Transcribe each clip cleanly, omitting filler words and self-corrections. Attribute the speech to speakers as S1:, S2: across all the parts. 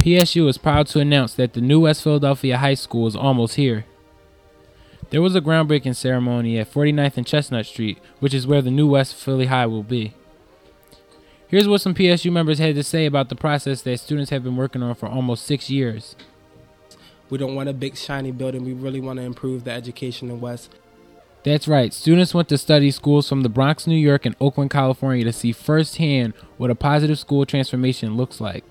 S1: PSU is proud to announce that the new West Philadelphia High School is almost here. There was a groundbreaking ceremony at 49th and Chestnut Street, which is where the new West Philly High will be. Here's what some PSU members had to say about the process that students have been working on for almost 6 years.
S2: We don't want a big shiny building. We really want to improve the education in West.
S1: That's right. Students went to study schools from the Bronx, New York, and Oakland, California to see firsthand what a positive school transformation looks like.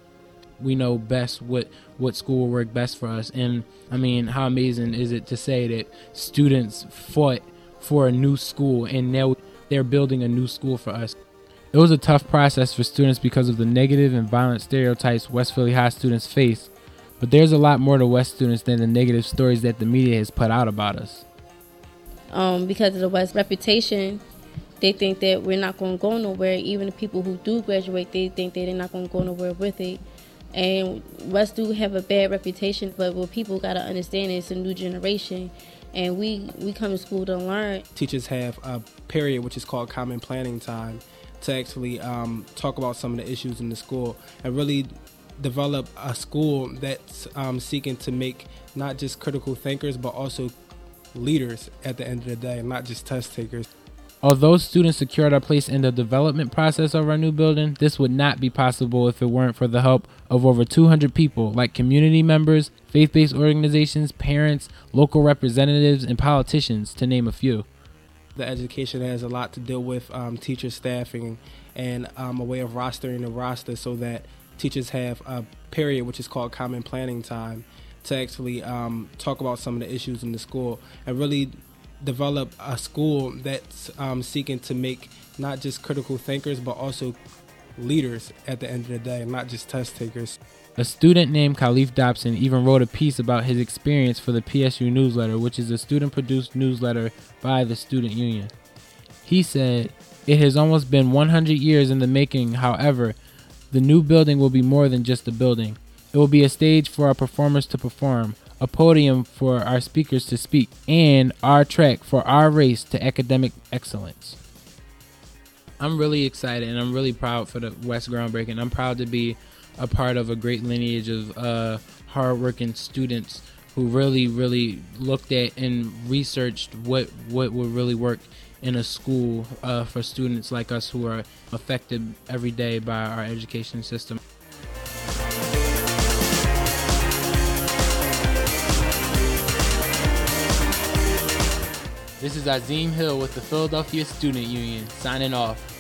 S1: We know best what school will work best for us. And, I mean, how amazing is it to say that students fought for a new school and now they're building a new school for us. It was a tough process for students because of the negative and violent stereotypes West Philly High students face. But there's a lot more to West students than the negative stories that the media has put out about us.
S3: Because of the West reputation, they think that we're not going to go nowhere. Even the people who do graduate, they think that they're not going to go nowhere with it. And West do have a bad reputation, but what people got to understand is it's a new generation, and we come to school to learn.
S2: Teachers have a period which is called common planning time to actually talk about some of the issues in the school and really develop a school that's seeking to make not just critical thinkers but also leaders at the end of the day, not just test takers.
S1: Although students secured our place in the development process of our new building, this would not be possible if it weren't for the help of over 200 people like community members, faith-based organizations, parents, local representatives, and politicians, to name a few.
S2: The education has a lot to deal with teacher staffing and a way of rostering the roster so that teachers have a period which is called common planning time to actually talk about some of the issues in the school and really develop a school that's seeking to make not just critical thinkers but also leaders at the end of the day, not just test takers.
S1: A student named Khalif Dobson even wrote a piece about his experience for the PSU newsletter, which is a student-produced newsletter by the student union. He said, "It has almost been 100 years in the making. However, the new building will be more than just a building. It will be a stage for our performers to perform, a podium for our speakers to speak, and our track for our race to academic excellence." I'm really excited and I'm really proud for the West groundbreaking. I'm proud to be a part of a great lineage of hardworking students who really looked at and researched what would really work in a school for students like us who are affected every day by our education system. This is Azim Hill with the Philadelphia Student Union, signing off.